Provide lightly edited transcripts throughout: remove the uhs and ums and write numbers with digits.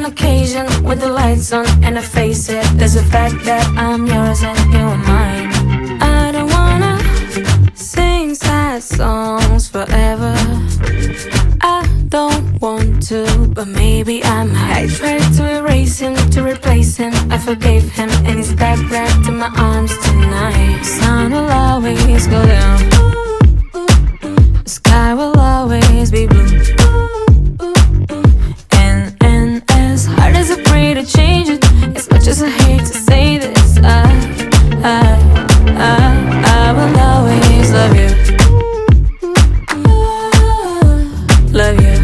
on occasion with the lights on and I face it. There's a fact that I'm yours and you are mine. I don't wanna sing sad songs forever. I don't want to, but maybe I might. I tried to erase him, to replace him. I forgave him and he's back wrapped in my arms tonight. The sun will always go down, the sky will always be blue. And as hard as I pray to change it, as much as I hate to say this, I will always love you. Love you.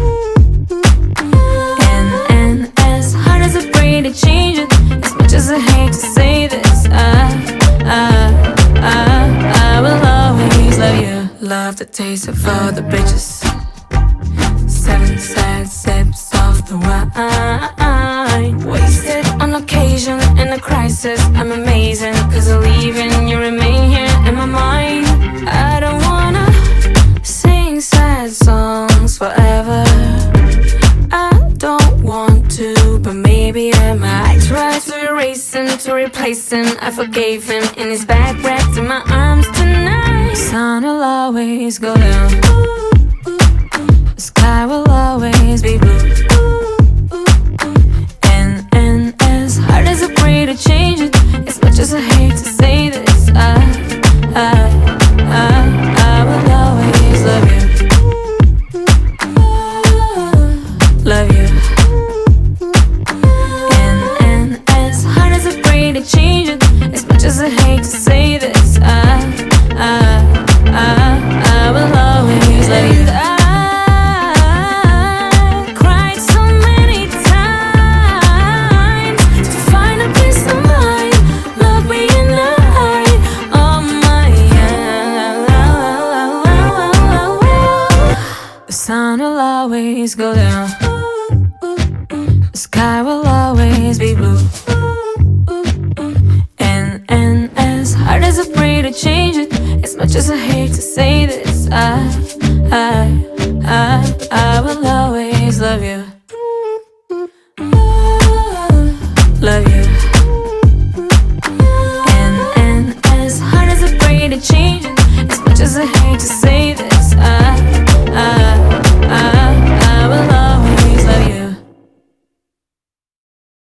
And as hard as I pray to change it, as much as I hate to say this, I will always love you. Love the taste of all the bitches, 7 sad sips of the wine. Wasted on occasion in a crisis. I'm amazing, cause I leave and you remain here in my mind. I don't wanna sing sad songs forever. I don't want to, but maybe I might. I tried to erase him, to replace him. I forgave him and he's back wrapped in my arms tonight. The sun will always go down, the sky will always be blue. And as hard as I pray to change it, as much as I hate to say this, I will always love you. Love you. And as hard as I pray to change it, as much as I hate to say this, I will always love you. I cried so many times to find a peace of mind. Love being alive on my The sun will always go down, the sky will always be blue. And as hard as I pray to change it, as much as I hate to say this, I will always love you.